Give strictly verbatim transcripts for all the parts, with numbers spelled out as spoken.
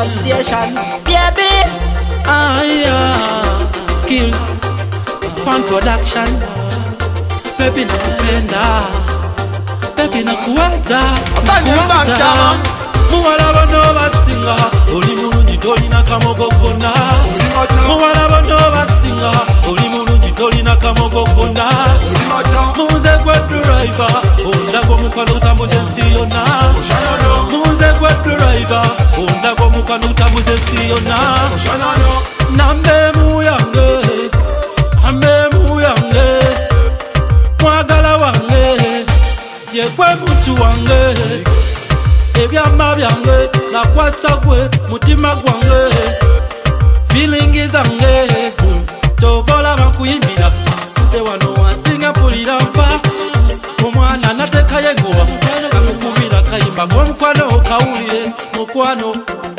substation, baby. Ah yeah, skills, pan production. Baby nakupenda, baby nakuwaza, nakuwaza. Muwala bano basinga, oli mulungi tolina kamogokona. Muwala bano basinga, oli mulungi tolina kamogokona. Muze gwe driver, ondago mukwano utambuze nsi yonna. Muze gwe driver, ondago mukwano utambuze nsi yonna. Nambe muyange, nambe muyange, mwagala wange, ye gwe muntu wange. Ebyama byange nakwasa gwe mutima gwange, feeling zange tovola bakuyimbira kute wano wansinga mpulira nfa. Omwana natekayo engoba kakukubira kayimba gw'omukwano kawulire mukwano.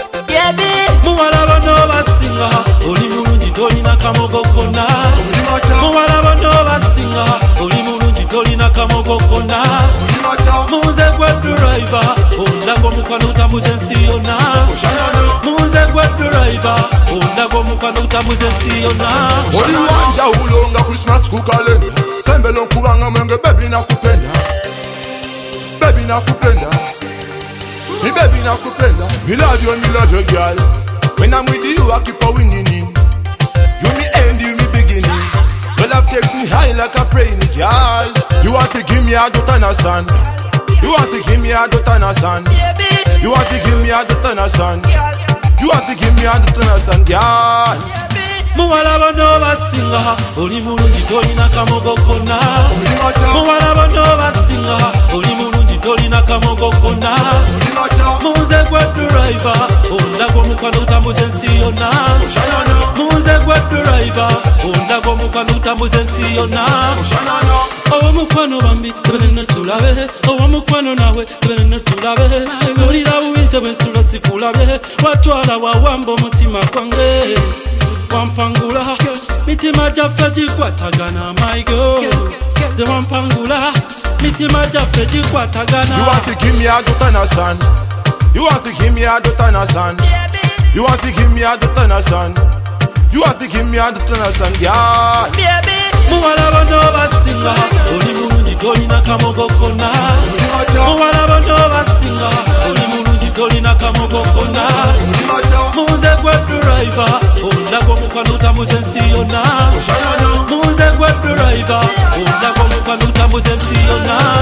Muwala bano basinga, oli mulungi tolina kamogokona. Muwala bano basinga, oli mulungi tolina kamogokona. Muze gwe driver, ondago mukwano utambuze nsi yonna. Muze gwe driver, ondago mukwano utambuze nsi yonna. Oli wanja ulonga Christmas ku kalenda, sembelo nkubanga mwenge baby nakupenda. Baby nakupenda. Me baby nakupenda. Me love you, me love you girl. When I'm with you I keep on winning. You me end, you me beginning. Your love takes me high like a plane, girl. You want to give me a daughter and a son. You want to give me a daughter and a son. You want to give me a daughter and a son. You want to give me a daughter and a son, girl. Muwala bano basinga, oli mulungi tolina kamogokona. Muwala bano basinga, oli mulungi tolina kamogokona. Muze gwe driver, ondago mukwano utambuze nsi yonna. Muze gwe driver, ondago mukwano utambuze nsi yonna. Owo mukwano bambi tebene tulabe, owo mukwano nawe tebene tulabe. Olira bubize bwensula sikulabe, watwala wawamba omutima gwange. Wampangula, mitima jaffe gikwatagana, my girl. Ze wampangula, mitima jaffe gikwatagana. You want to give me a daughter and a son. You want to give me a daughter and a son. You want to give me a daughter and a son. You want to give me a daughter and a son, girl. Muwala bano basinga, oli mulungi tolina kamogokona. Muwala bano basinga, oli mulungi tolina kamogokona. Muze gwe driver, ondago mukwano utambuze nsi yonna. Muze gwe driver, ondago mukwano utambuze nsi yonna.